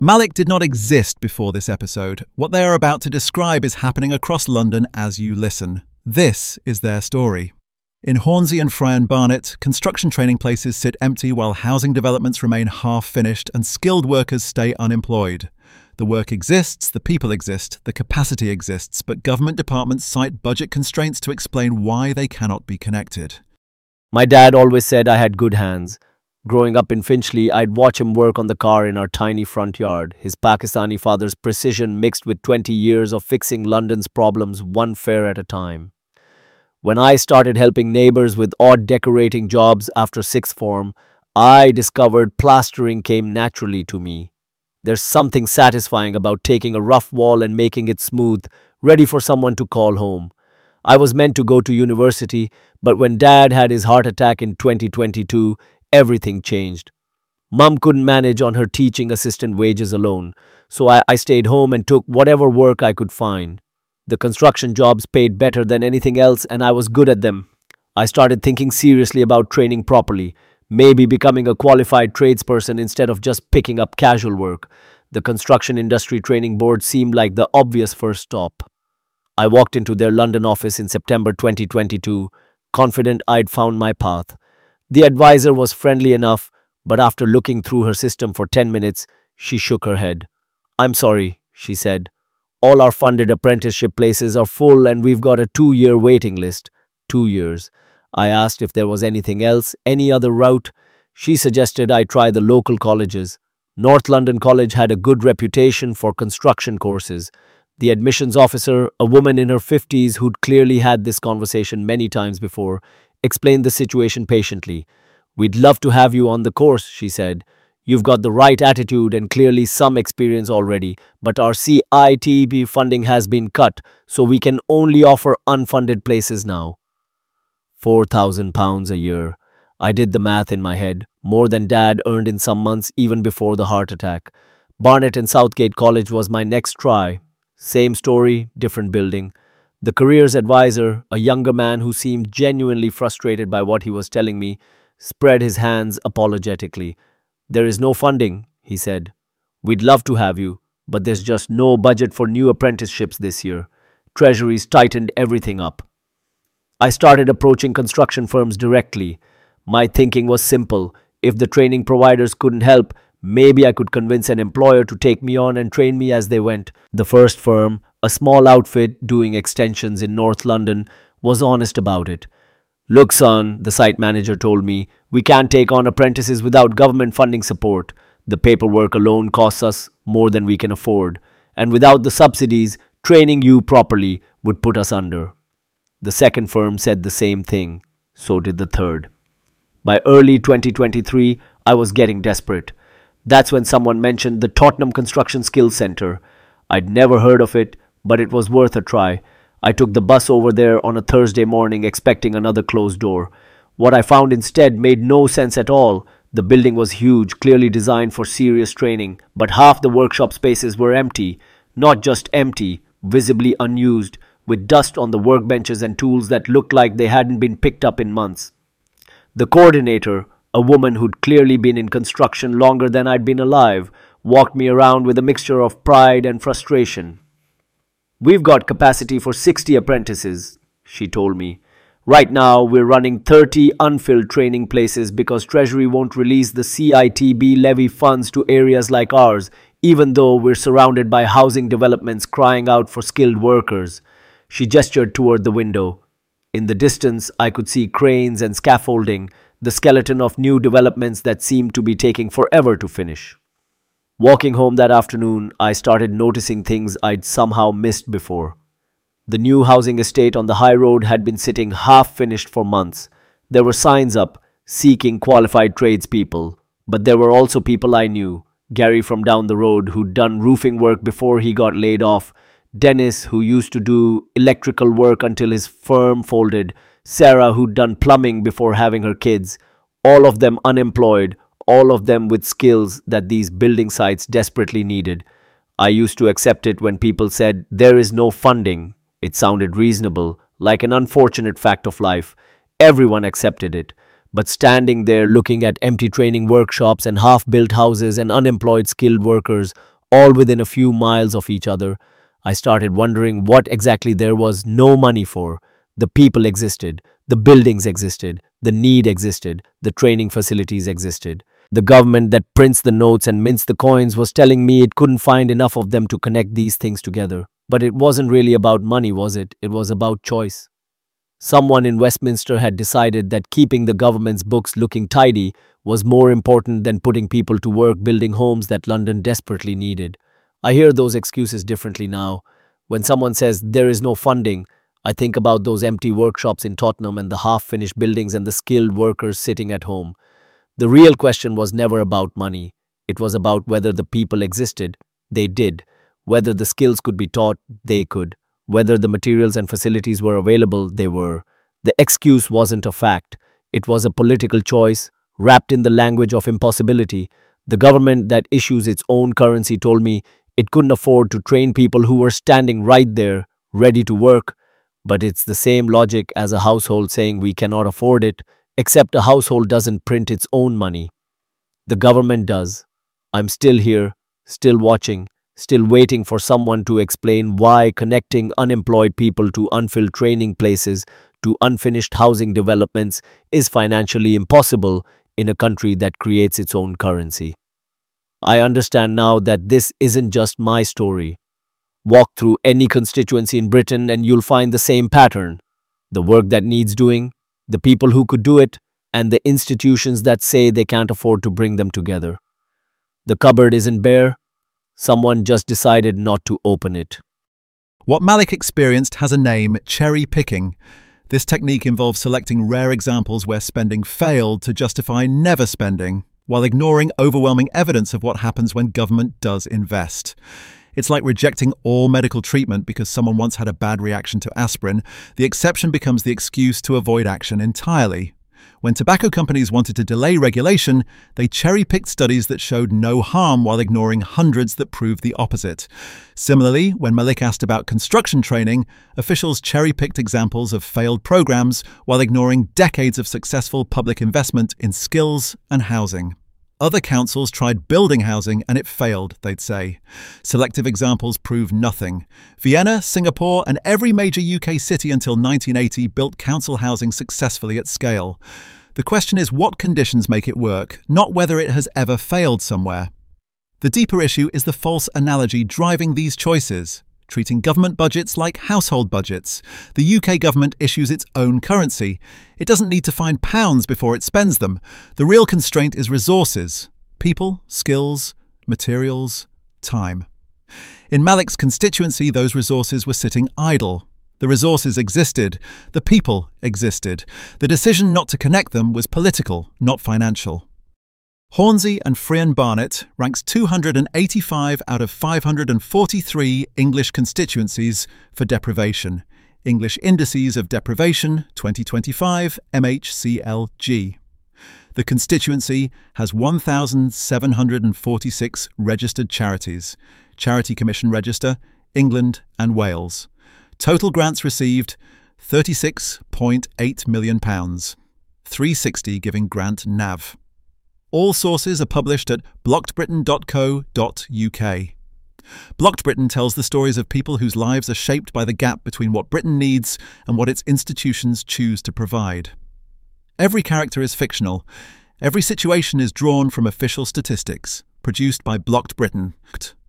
Malik did not exist before this episode. What they are about to describe is happening across London as you listen. This is their story. In Hornsey and Friern Barnet, construction training places sit empty while housing developments remain half-finished and skilled workers stay unemployed. The work exists, the people exist, the capacity exists, but government departments cite budget constraints to explain why they cannot be connected. My dad always said I had good hands. Growing up in Finchley, I'd watch him work on the car in our tiny front yard, his Pakistani father's precision mixed with 20 years of fixing London's problems one fare at a time. When I started helping neighbours with odd decorating jobs after sixth form, I discovered plastering came naturally to me. There's something satisfying about taking a rough wall and making it smooth, ready for someone to call home. I was meant to go to university, but when Dad had his heart attack in 2022, everything changed. Mum couldn't manage on her teaching assistant wages alone, so I stayed home and took whatever work I could find. The construction jobs paid better than anything else, and I was good at them. I started thinking seriously about training properly, maybe becoming a qualified tradesperson instead of just picking up casual work. The Construction Industry Training Board seemed like the obvious first stop. I walked into their London office in September 2022, confident I'd found my path. The advisor was friendly enough, but after looking through her system for 10 minutes, she shook her head. "I'm sorry," she said. "All our funded apprenticeship places are full and we've got a 2-year waiting list." 2 years. I asked if there was anything else, any other route. She suggested I try the local colleges. North London College had a good reputation for construction courses. The admissions officer, a woman in her 50s who'd clearly had this conversation many times before, explained the situation patiently. "We'd love to have you on the course," she said. "You've got the right attitude and clearly some experience already, but our CITB funding has been cut, so we can only offer unfunded places now." £4,000 a year. I did the math in my head, more than Dad earned in some months even before the heart attack. Barnet and Southgate College was my next try. Same story, different building. The careers advisor, a younger man who seemed genuinely frustrated by what he was telling me, spread his hands apologetically. "There is no funding," he said. "We'd love to have you, but there's just no budget for new apprenticeships this year. Treasury's tightened everything up." I started approaching construction firms directly. My thinking was simple. If the training providers couldn't help, maybe I could convince an employer to take me on and train me as they went. The first firm, a small outfit doing extensions in North London, was honest about it. "Look, son," the site manager told me, "we can't take on apprentices without government funding support. The paperwork alone costs us more than we can afford. And without the subsidies, training you properly would put us under." The second firm said the same thing. So did the third. By early 2023, I was getting desperate. That's when someone mentioned the Tottenham Construction Skills Centre. I'd never heard of it, but it was worth a try. I took the bus over there on a Thursday morning expecting another closed door. What I found instead made no sense at all. The building was huge, clearly designed for serious training, but half the workshop spaces were empty. Not just empty, visibly unused, with dust on the workbenches and tools that looked like they hadn't been picked up in months. The coordinator, a woman who'd clearly been in construction longer than I'd been alive, walked me around with a mixture of pride and frustration. "We've got capacity for 60 apprentices," she told me. "Right now, we're running 30 unfilled training places because Treasury won't release the CITB levy funds to areas like ours, even though we're surrounded by housing developments crying out for skilled workers." She gestured toward the window. In the distance, I could see cranes and scaffolding, the skeleton of new developments that seemed to be taking forever to finish. Walking home that afternoon, I started noticing things I'd somehow missed before. The new housing estate on the high road had been sitting half-finished for months. There were signs up, seeking qualified tradespeople, but there were also people I knew. Gary from down the road, who'd done roofing work before he got laid off. Dennis, who used to do electrical work until his firm folded. Sarah, who'd done plumbing before having her kids. All of them unemployed, all of them with skills that these building sites desperately needed. I used to accept it when people said, "There is no funding." It sounded reasonable, like an unfortunate fact of life. Everyone accepted it. But standing there looking at empty training workshops and half-built houses and unemployed skilled workers, all within a few miles of each other. I started wondering what exactly there was no money for. The people existed, the buildings existed, the need existed, the training facilities existed. The government that prints the notes and mints the coins was telling me it couldn't find enough of them to connect these things together. But it wasn't really about money, was it? It was about choice. Someone in Westminster had decided that keeping the government's books looking tidy was more important than putting people to work building homes that London desperately needed. I hear those excuses differently now. When someone says there is no funding, I think about those empty workshops in Tottenham and the half-finished buildings and the skilled workers sitting at home. The real question was never about money. It was about whether the people existed. They did. Whether the skills could be taught. They could. Whether the materials and facilities were available. They were. The excuse wasn't a fact. It was a political choice, wrapped in the language of impossibility. The government that issues its own currency told me it couldn't afford to train people who were standing right there, ready to work. But it's the same logic as a household saying we cannot afford it, except a household doesn't print its own money. The government does. I'm still here, still watching, still waiting for someone to explain why connecting unemployed people to unfilled training places, to unfinished housing developments, is financially impossible in a country that creates its own currency. I understand now that this isn't just my story. Walk through any constituency in Britain and you'll find the same pattern. The work that needs doing, the people who could do it, and the institutions that say they can't afford to bring them together. The cupboard isn't bare. Someone just decided not to open it. What Malik experienced has a name: cherry picking. This technique involves selecting rare examples where spending failed to justify never spending, while ignoring overwhelming evidence of what happens when government does invest. It's like rejecting all medical treatment because someone once had a bad reaction to aspirin. The exception becomes the excuse to avoid action entirely. When tobacco companies wanted to delay regulation, they cherry-picked studies that showed no harm while ignoring hundreds that proved the opposite. Similarly, when Malik asked about construction training, officials cherry-picked examples of failed programs while ignoring decades of successful public investment in skills and housing. Other councils tried building housing and it failed, they'd say. Selective examples prove nothing. Vienna, Singapore, and every major UK city until 1980 built council housing successfully at scale. The question is what conditions make it work, not whether it has ever failed somewhere. The deeper issue is the false analogy driving these choices, treating government budgets like household budgets. The UK government issues its own currency. It doesn't need to find pounds before it spends them. The real constraint is resources: people, skills, materials, time. In Malik's constituency, those resources were sitting idle. The resources existed. The people existed. The decision not to connect them was political, not financial. Hornsey and Friern Barnet ranks 285 out of 543 English constituencies for deprivation. English Indices of Deprivation 2025 MHCLG. The constituency has 1,746 registered charities. Charity Commission Register, England and Wales. Total grants received £36.8 million. 360 giving grant NAV. All sources are published at blockedbritain.co.uk. Blocked Britain tells the stories of people whose lives are shaped by the gap between what Britain needs and what its institutions choose to provide. Every character is fictional. Every situation is drawn from official statistics, produced by Blocked Britain.